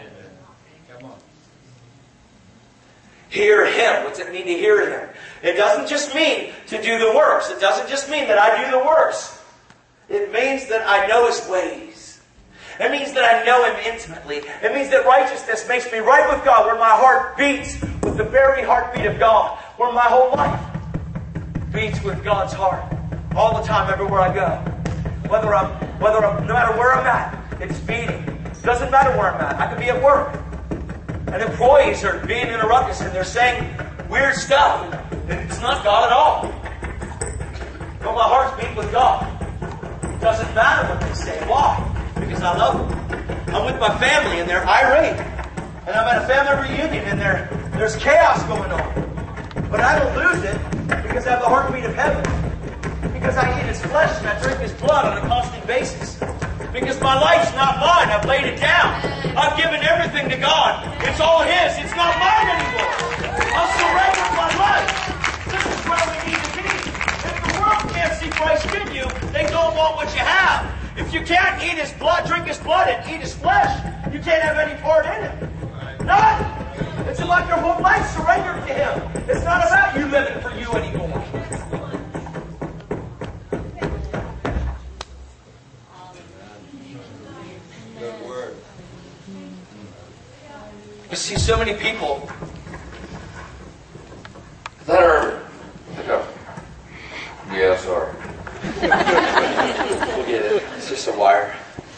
Hear him. What's it mean to hear him? It doesn't just mean to do the works. It doesn't just mean that I do the works. It means that I know his ways. It means that I know him intimately. It means that righteousness makes me right with God, where my heart beats with the very heartbeat of God, where my whole life beats with God's heart all the time, everywhere I go. No matter where I'm at, it's beating. It doesn't matter where I'm at. I could be at work. And employees are being in a ruckus and they're saying weird stuff. And it's not God at all. But my heart's beating with God. It doesn't matter what they say. Why? Because I love them. I'm with my family and they're irate. and I'm at a family reunion and there's chaos going on. But I don't lose it because I have the heartbeat of heaven. Because I eat His flesh and I drink His blood on a constant basis. Because my life's not mine. I've laid it down. I've given everything to God. It's all His. It's not mine anymore. I'll surrender my life. This is where we need to be. If the world can't see Christ in you, they don't want what you have. If you can't eat His blood, drink His blood, and eat His flesh, you can't have any part in it. None. It's like your whole life surrendered to Him. It's not about you living for you anymore. Good word. You see so many people that are... Yeah, sorry. We'll get it. It's just a wire.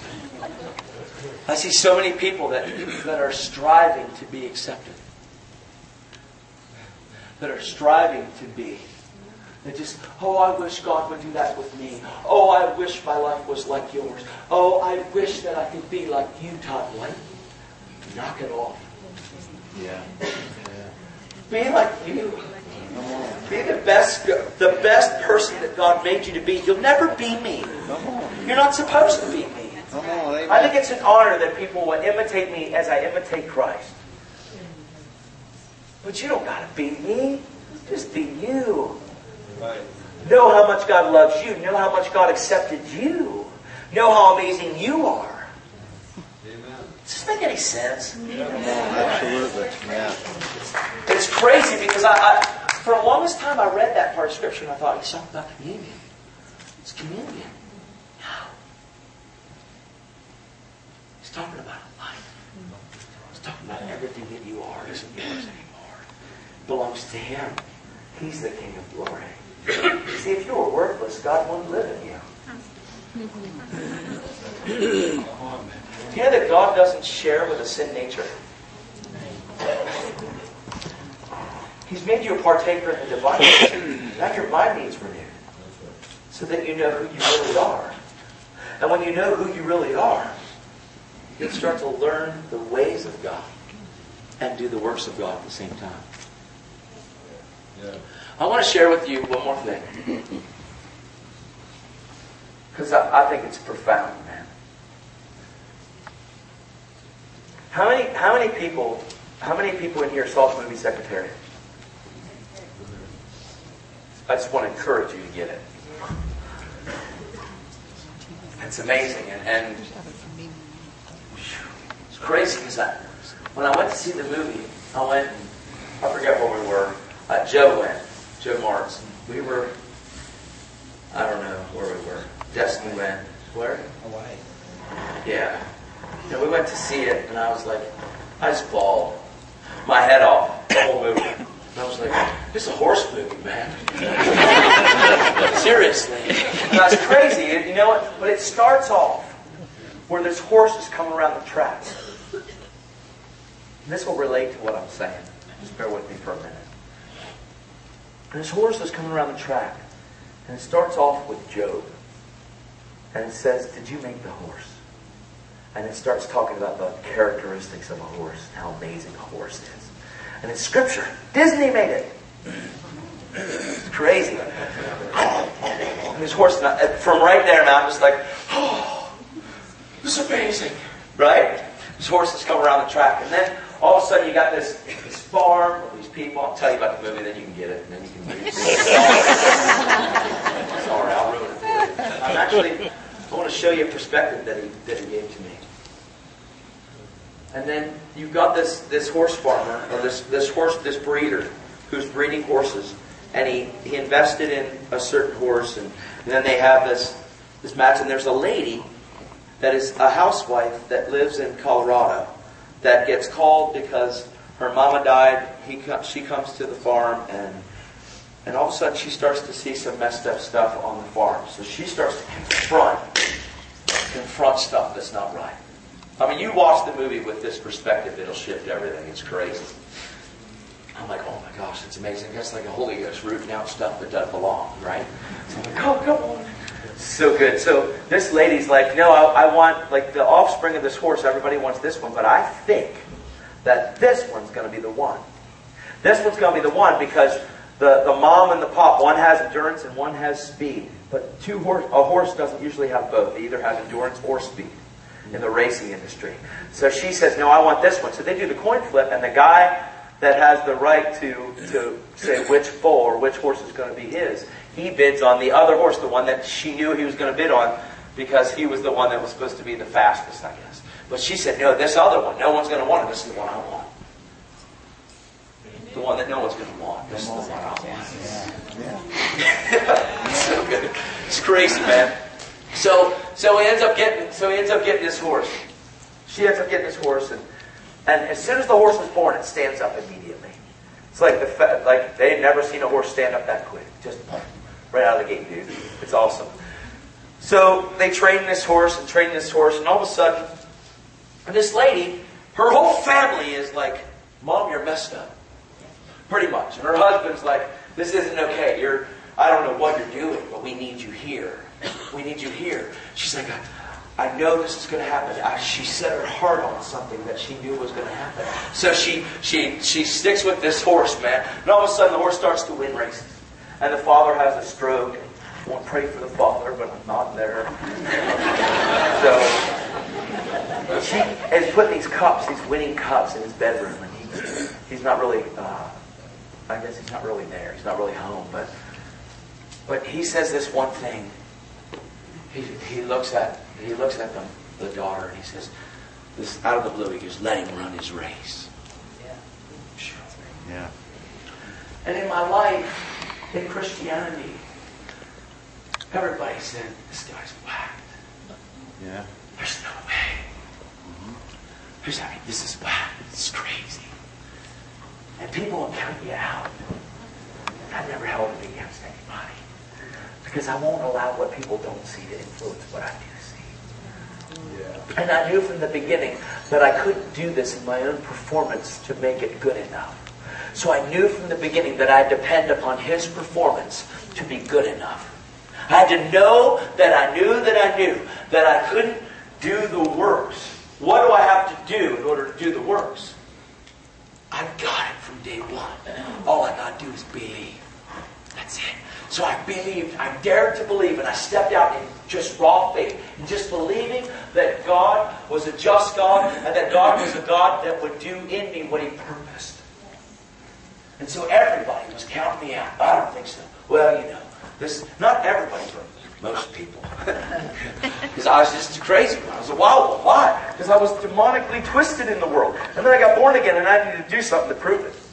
I see so many people that are striving to be accepted. That are striving to be. They just, oh, I wish God would do that with me. Oh, I wish my life was like yours. Oh, I wish that I could be like you, Todd White. Knock it off. Yeah. Be like you. Be the best person that God made you to be. You'll never be me. You're not supposed to be me. I think it's an honor that people will imitate me as I imitate Christ. But you don't got to be me. Just be you. Right. Know how much God loves you. Know how much God accepted you. Know how amazing you are. Amen. Does this make any sense? Absolutely. Yeah. It's crazy because I for the longest time I read that part of Scripture and I thought, he's talking about communion. It's communion. No. He's talking about life. He's talking about everything that you are isn't yours anymore. It belongs to Him. He's the King of glory. See, if you were worthless, God wouldn't live in you. Do you know that God doesn't share with a sin nature? He's made you a partaker in the divine nature. Now your mind needs renewed. So that you know who you really are. And when you know who you really are, you'll start to learn the ways of God and do the works of God at the same time. Yeah. I want to share with you one more thing. Because I think it's profound, man. How many people in here saw the movie Secretariat? I just want to encourage you to get it. It's amazing, and it's crazy because when I went to see the movie, I forget where we were. Joe went. Joe Marks. We were, I don't know where we were. Destiny went. Where? Hawaii. Yeah. We went to see it, and I was like, I just bawled my head off the whole movie. And I was like, this is a horse movie, man. Seriously. And that's crazy. You know what? But it starts off where this horse is coming around the tracks. And this will relate to what I'm saying. Just bear with me for a minute. And this horse is coming around the track. And it starts off with Job. And it says, did you make the horse? And it starts talking about the characteristics of a horse, and how amazing a horse is. And it's Scripture. Disney made it. It's crazy. And this horse, from right there, man, I'm just like, oh, this is amazing. Right? This horse is coming around the track. And then all of a sudden you got this farm, or these people. I'll tell you about the movie, then you can get it. And then you can read it. Sorry, I'll ruin it for you. I want to show you a perspective that he gave to me. And then you've got this horse farmer, or this breeder, who's breeding horses, and he invested in a certain horse, and then they have this match, and there's a lady that is a housewife that lives in Colorado that gets called because her mama died. She comes to the farm, and all of a sudden she starts to see some messed up stuff on the farm. So she starts to confront stuff that's not right. I mean, you watch the movie with this perspective, it'll shift everything. It's crazy. I'm like, oh my gosh, it's amazing. That's like a Holy Ghost rooting out stuff that doesn't belong, right? So I'm like, oh, come on. So good. So this lady's like, no, I want, like, the offspring of this horse, everybody wants this one, but I think that this one's going to be the one. This one's going to be the one because the mom and the pop, one has endurance and one has speed. But a horse doesn't usually have both. They either have endurance or speed in the racing industry. So she says, no, I want this one. So they do the coin flip, and the guy that has the right to say which foal or which horse is going to be his, he bids on the other horse, the one that she knew he was going to bid on, because he was the one that was supposed to be the fastest, I guess. But she said, no, this other one, no one's going to want it. This is the one I want. The one that no one's going to want. This is the one I want. It's so good. It's crazy, man. So he ends up getting this horse. She ends up getting this horse, and as soon as the horse was born, it stands up immediately. It's like they had never seen a horse stand up that quick. Just right out of the gate, dude. It's awesome. So they train this horse, and all of a sudden, this lady, her whole family is like, Mom, you're messed up. Pretty much. And her husband's like, this isn't okay. I don't know what you're doing, but we need you here. We need you here. She's like, I know this is going to happen. She set her heart on something that she knew was going to happen. So she sticks with this horse, man. And all of a sudden, the horse starts to win races. And the father has a stroke. I won't pray for the father, but I'm not there. So she has put these winning cups in his bedroom. And he's not really, I guess he's not really there. He's not really home. But he says this one thing. He looks at the daughter, and he says, this out of the blue, he goes, let him run his race. Yeah. And in my life, in Christianity, everybody said, this guy's whacked. Yeah. There's no way. This is whacked. This is crazy. And people will count you out. I've never held it against anybody. Because I won't allow what people don't see to influence what I do see. Yeah. And I knew from the beginning that I couldn't do this in my own performance to make it good enough. So I knew from the beginning that I'd depend upon His performance to be good enough. I had to know that I knew that I couldn't do the works. What do I have to do in order to do the works? I got it from day one. All I got to do is believe. That's it. So I believed, I dared to believe, and I stepped out in just raw faith, and just believing that God was a just God, and that God was a God that would do in me what He purposed. And so everybody was counting me out. I don't think so. Well, not everybody, but most people. Because I was just crazy. I was a wild one. Why? Because I was demonically twisted in the world. And then I got born again, and I needed to do something to prove it.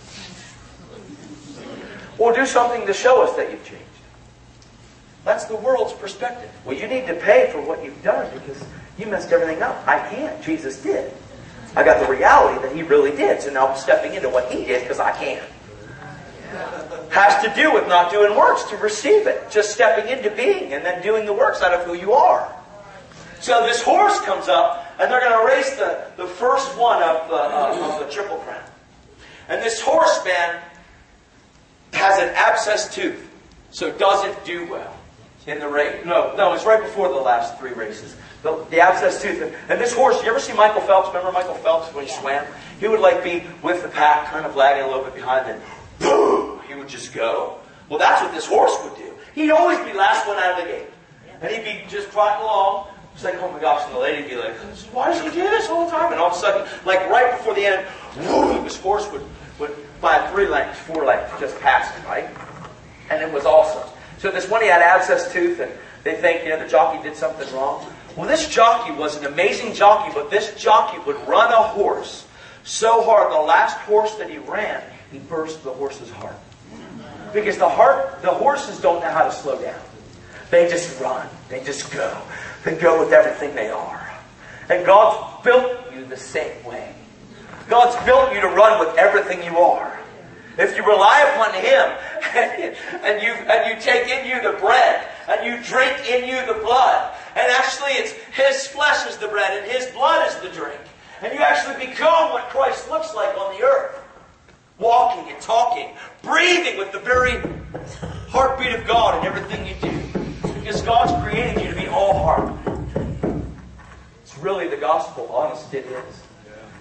Or do something to show us that you've changed. That's the world's perspective. Well, you need to pay for what you've done because you messed everything up. I can't. Jesus did. I got the reality that He really did. So now I'm stepping into what He did because I can. Has to do with not doing works to receive it. Just stepping into being and then doing the works out of who you are. So this horse comes up and they're going to race the first one of the Triple Crown. And this horse, man, has an abscessed tooth. So doesn't do well in the race. No, it's right before the last 3 races. The abscessed tooth. And this horse, you ever see Michael Phelps? Remember Michael Phelps when he swam? He would be with the pack, kind of lagging a little bit behind, and boom, he would just go. Well, that's what this horse would do. He'd always be last one out of the gate. And he'd be just trotting along. It's like, oh my gosh, and the lady would be like, why does he do this all the time? And all of a sudden, right before the end, whoo, this horse would by 3 lengths, 4 lengths, just pass him, right? And it was awesome. So this one, he had abscessed tooth, and they think, the jockey did something wrong. Well, this jockey was an amazing jockey, but this jockey would run a horse so hard, the last horse that he ran, he burst the horse's heart. Because the horses don't know how to slow down. They just run. They just go. They go with everything they are. And God's built you the same way. God's built you to run with everything you are. If you rely upon Him and you take in you the bread and you drink in you the blood, and actually it's His flesh is the bread and His blood is the drink, and you actually become what Christ looks like on the earth, walking and talking, breathing with the very heartbeat of God in everything you do, because God's creating you to be all heart. It's really the gospel, honest it is.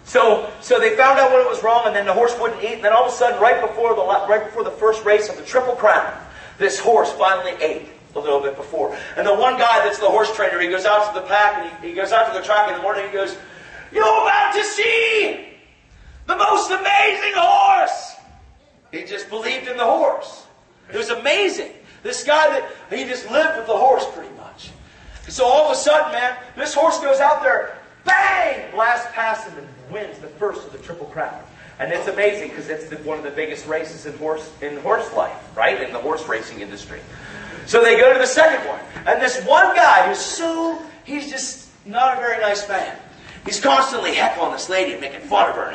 So they found out what was wrong, and then the horse wouldn't eat. And then all of a sudden, right before the first race of the Triple Crown, this horse finally ate a little bit before. And the one guy that's the horse trainer, he goes out to the pack, and he goes out to the track in the morning, and he goes, "You're about to see the most amazing horse!" He just believed in the horse. It was amazing. This guy he just lived with the horse pretty much. And so all of a sudden, man, this horse goes out there, bang, blasts past him and wins the first of the Triple Crown. And it's amazing because it's one of the biggest races in horse life, right? In the horse racing industry. So they go to the second one. And this one guy he's just not a very nice man. He's constantly heckling this lady and making fun of her.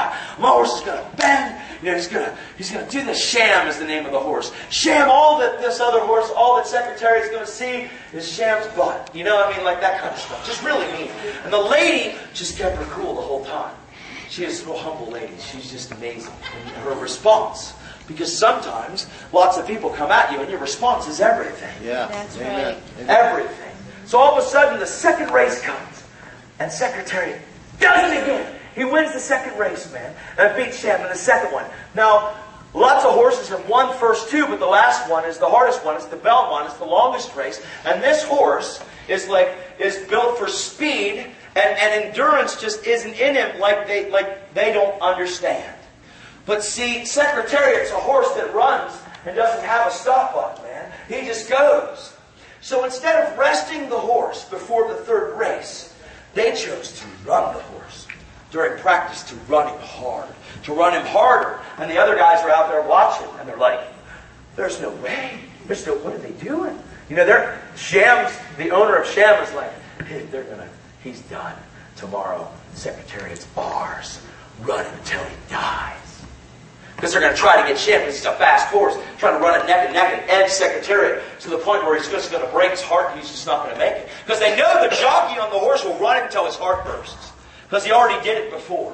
My horse is going to bend. He's going to do the sham is the name of the horse. Sham, all that this other horse, all that Secretary is going to see is Sham's butt. You know what I mean? Like that kind of stuff. Just really mean. And the lady just kept her cool the whole time. She is a real humble lady. She's just amazing. And her response. Because sometimes lots of people come at you and your response is everything. Yeah. That's Amen. right. Everything. So all of a sudden the second race comes. And Secretary does it again. He wins the second race, man. And beats Sham in the second one. Now, lots of horses have won the first two, but the last one is the hardest one. It's the Belmont. It's the longest race. And this horse is built for speed, and endurance just isn't in him like they don't understand. But see, Secretariat's a horse that runs and doesn't have a stop button, man. He just goes. So instead of resting the horse before the third race, they chose to run the horse during practice, to run him hard, to run him harder. And the other guys are out there watching, and they're like, "There's no way. What are they doing?" You know, Shams, the owner of Sham, is like, "Hey, he's done. Tomorrow, Secretariat's ours. Run him until he dies." Because they're going to try to get Sham, because he's a fast horse, trying to run it neck and neck and edge Secretariat to the point where he's just going to break his heart and he's just not going to make it. Because they know the jockey on the horse will run it until his heart bursts. Because he already did it before.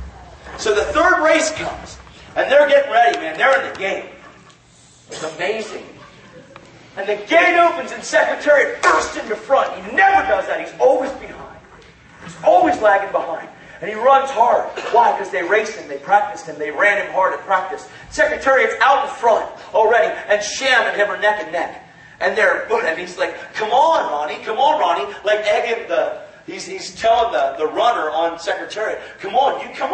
So the third race comes, and they're getting ready, man. They're in the gate. It's amazing. And the gate opens and Secretariat bursts into front. He never does that. He's always behind. He's always lagging behind. And he runs hard. Why? Because they raced him, they practiced him, they ran him hard at practice. Secretariat's out in front already, and Sham and him are neck and neck. And he's like, "Come on, Ronnie. Like egging he's telling the runner on Secretariat, come on, Ronnie, come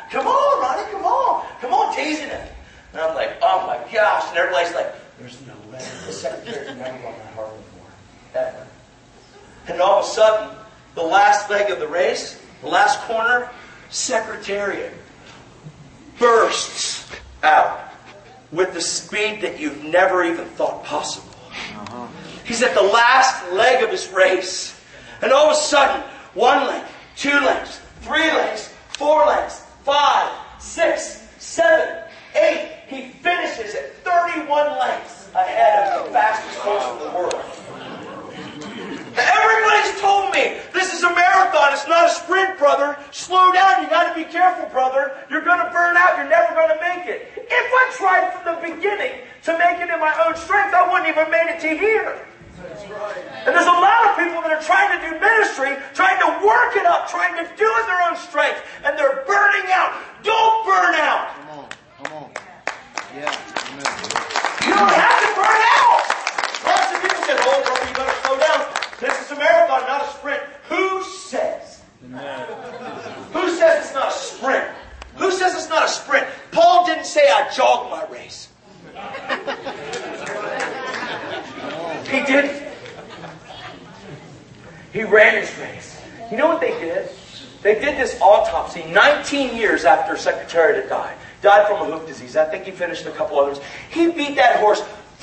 on, teasing him. And I'm like, "Oh my gosh," and everybody's like, "There's no way. The Secretariat's never won that hard before. Ever." And all of a sudden, the last leg of the race, the last corner, Secretariat bursts out with the speed that you've never even thought possible. He's at the last leg of his race. And all of a sudden, 1 leg, 2 legs, 3 legs, 4 legs, 5, 6, 7, 8. He finishes at 31 lengths ahead of the fastest horse in the world. Everybody's told me, this is a marathon, it's not a sprint, brother. Slow down, you got to be careful, brother. You're going to burn out, you're never going to make it. If I tried from the beginning to make it in my own strength, I wouldn't even made it to here. And there's a lot of people that are trying to do ministry, trying to work it up, trying to do it in their own strength, and they're burning out. Don't burn out. Come on. Yeah. Amen. You don't have to burn out. Lots of people say, "Oh, brother, you got to slow down. This is a marathon, not a sprint." Who says? Who says it's not a sprint? Who says it's not a sprint? Paul didn't say I jogged my race. He didn't. He ran his race. You know what they did? They did this autopsy 19 years after Secretariat had died. Died from a hoof disease. I think he finished a couple others. He beat that horse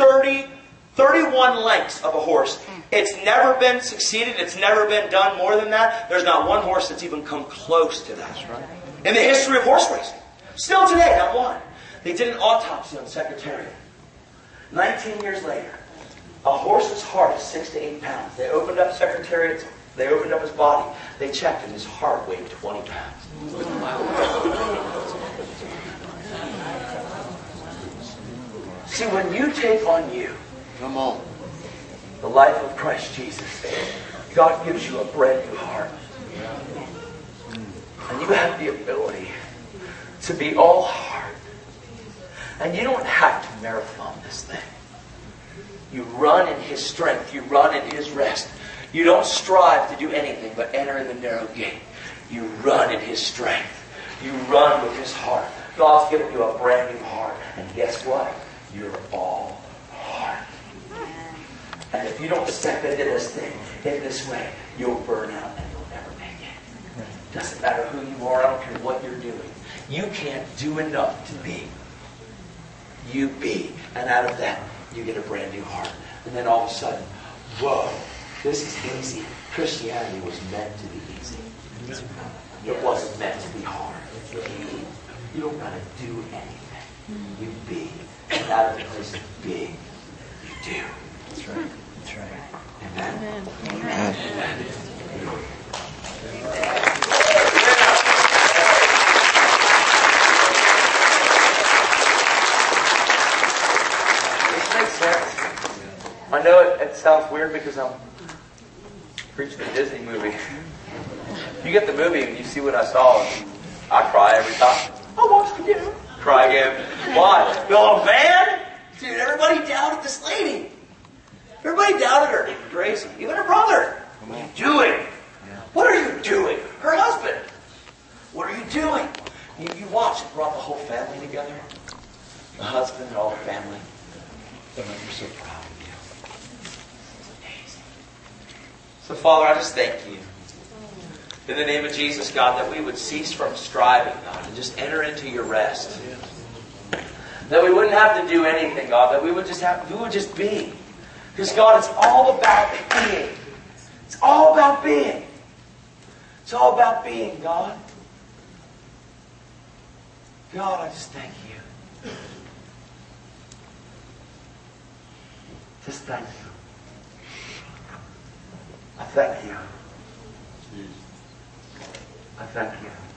31 lengths of a horse. It's never been succeeded. It's never been done more than that. There's not one horse that's even come close to that. That's right. In the history of horse racing. Still today, not one. They did an autopsy on Secretariat. 19 years later. A horse's heart is 6 to 8 pounds. They opened up Secretariat's, they opened up his body. They checked and his heart weighed 20 pounds. See, when you take on you, Come on. the life of Christ Jesus, God gives you a brand new heart. And You have the ability to be all heart. And you don't have to marathon this thing. You run in His strength. You run in His rest. You don't strive to do anything but enter in the narrow gate. You run in His strength. You run with His heart. God's given you a brand new heart. And guess what? You're all heart. And if you don't step into this thing in this way, you'll burn out and you'll never make it. Doesn't matter who you are. I don't care what you're doing. You can't do enough to be. You be. And out of that, you get a brand new heart. And then all of a sudden, whoa, this is easy. Christianity was meant to be easy. It wasn't meant to be hard. You don't got to do anything. You be. And out of the place of being, you do. That's right. That's right. Amen. Amen. Amen. This makes sense. I know it sounds weird because I'm preaching a Disney movie. You get the movie and you see what I saw, and I cry every time. I watched it again. Cry again. Why? Oh man! Dude, everybody doubted this lady. Everybody doubted her. Grace, even her brother. What are you doing? What are you doing? Her husband. What are you doing? You watch. It brought the whole family together. The husband and all the family. I'm so proud of you. It's amazing. So Father, I just thank you. In the name of Jesus, God, that we would cease from striving, God, and just enter into your rest. That we wouldn't have to do anything, God, that we would just be. Because God, it's all about being. It's all about being. It's all about being, God. God, I just thank you. Just thank you. I thank you. I thank you.